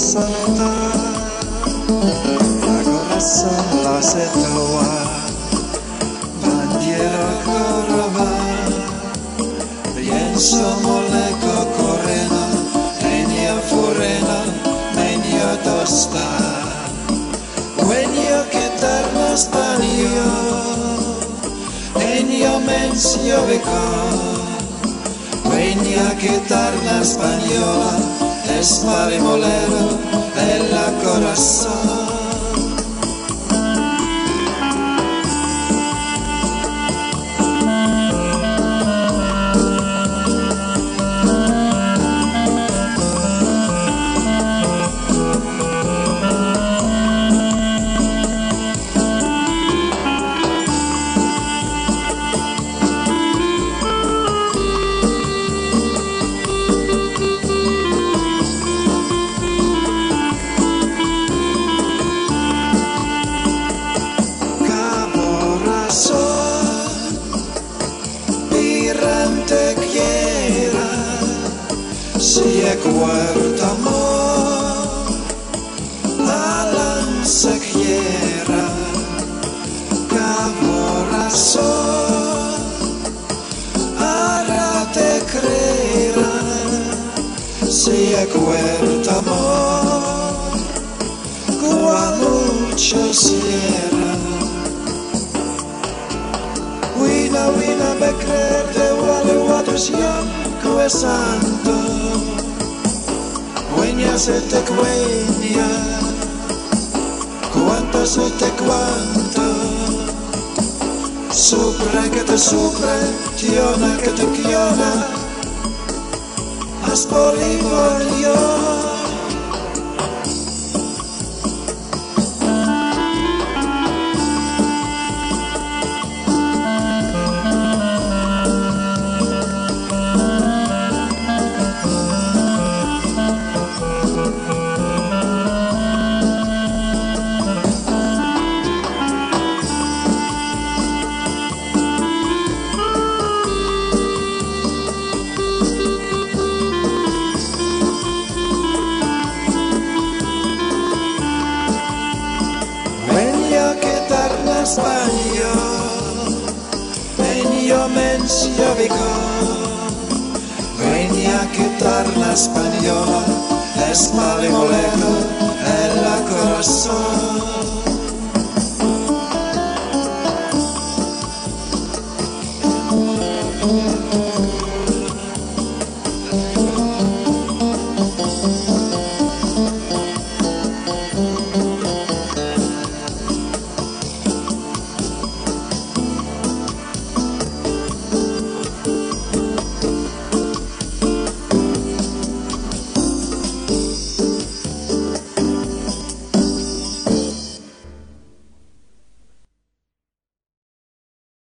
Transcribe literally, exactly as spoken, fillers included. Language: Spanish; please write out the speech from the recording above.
Santa, la corazón la setoa, bandiera corova, pienso moleko korena, enia furena, menio tosta, dueño que tarna español, enio mencio beco, dueña que tarna española, es marimolero en la corazón. Si è cuarto amor, la lanza quiera, corazón, ahora te creerá. Si è cuarto amor, cual mucho cierra. Wina, wina, becrer de wale wadusian, que santo. Cueña se te cueña, cuánto se te cuánto, supre que te supre, tiona que te quiona, haz por igual. Español, venio mencio vico, venía a quitar la española, es malimoleno en la corazón.